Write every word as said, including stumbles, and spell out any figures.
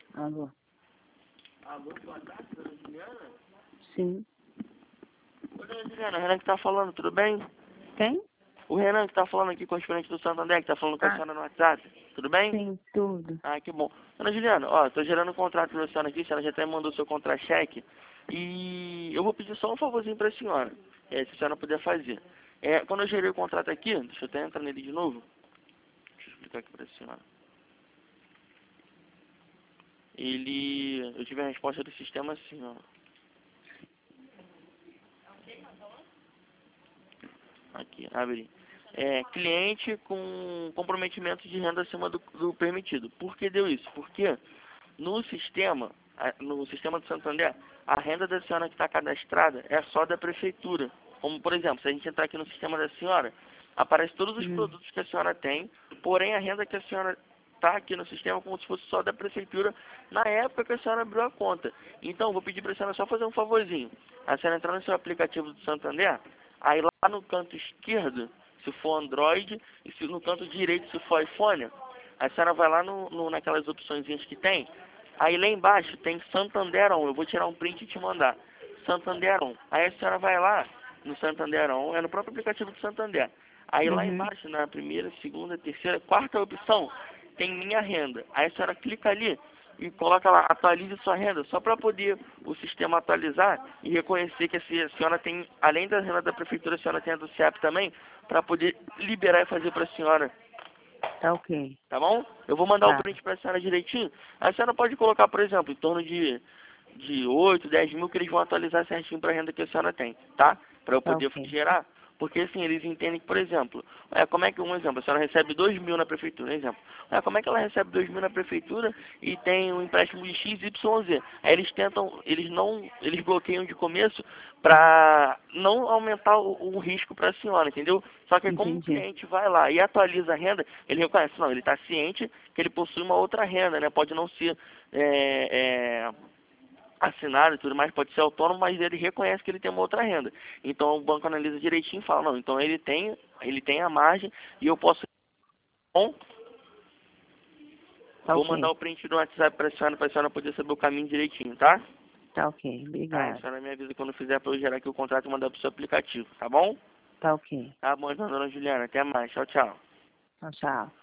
Alô? Alô, boa tarde, dona Juliana? Sim. Ô, dona Juliana, o Renan que tá falando, tudo bem? Quem? O Renan que tá falando aqui com os clientes do Santander, que tá falando com a Ah, senhora no WhatsApp, tudo bem? sim, tudo. Ah, que bom. Dona Juliana, ó, tô gerando um contrato pra senhora aqui, a senhora já até mandou seu contra-cheque, e eu vou pedir só um favorzinho pra senhora, é, se a senhora puder fazer. É, quando eu gerei o contrato aqui, deixa eu até entrar nele de novo, deixa eu explicar aqui pra senhora. Ele, eu tive a resposta do sistema assim, ó. Aqui, abre. É, cliente com comprometimento de renda acima do, do permitido. Por que deu isso? Porque no sistema, a- no sistema do Santander, a renda da senhora que está cadastrada é só da prefeitura. Como, por exemplo, se a gente entrar aqui no sistema da senhora, aparece todos os Hum. produtos que a senhora tem, porém a renda que a senhora está aqui no sistema é como se fosse só da prefeitura na época que a senhora abriu a conta. Então, vou pedir para a senhora só fazer um favorzinho. A senhora entrar no seu aplicativo do Santander, aí lá no canto esquerdo, se for Android, e se no canto direito, se for iPhone, a senhora vai lá no, no, naquelas opções que tem, aí lá embaixo tem Santander On, eu vou tirar um print e te mandar. Santander On. Aí a senhora vai lá no Santander On, é no próprio aplicativo do Santander. Aí lá Uhum. embaixo, na primeira, segunda, terceira, quarta opção, tem minha renda. Aí a senhora clica ali e coloca lá, atualize sua renda, só para poder o sistema atualizar e reconhecer que a senhora tem, além da renda da prefeitura, a senhora tem a do C E A P também, para poder liberar e fazer para a senhora. Tá ok. Tá bom? Eu vou mandar o Tá. print para a senhora direitinho. A senhora pode colocar, por exemplo, em torno de, de oito, dez mil que eles vão atualizar certinho para a renda que a senhora tem, tá? Para eu Tá poder ok. gerar. Porque assim, eles entendem que, por exemplo, é, como é que, um exemplo, a senhora recebe dois mil na prefeitura, um exemplo. É, como é que ela recebe dois mil na prefeitura e tem um empréstimo de X Y Z? Aí eles tentam, eles não, eles bloqueiam de começo para não aumentar o, o risco para a senhora, entendeu? Só que como o Entendi. cliente vai lá e atualiza a renda, ele reconhece, não, ele está ciente que ele possui uma outra renda, né? Pode não ser é, é, assinado e tudo mais, pode ser autônomo, mas ele reconhece que ele tem uma outra renda. Então o banco analisa direitinho e fala, não, então ele tem, ele tem a margem e eu posso. Bom, Tá vou mandar ok. o print do WhatsApp para a senhora, para a senhora poder saber o caminho direitinho, tá? Tá ok. Aí a Obrigada. senhora me avisa quando fizer para eu gerar aqui o contrato e mandar para o seu aplicativo, tá bom? Tá ok. Tá bom, então, dona Juliana. Até mais. Tchau, tchau. Tchau, tchau.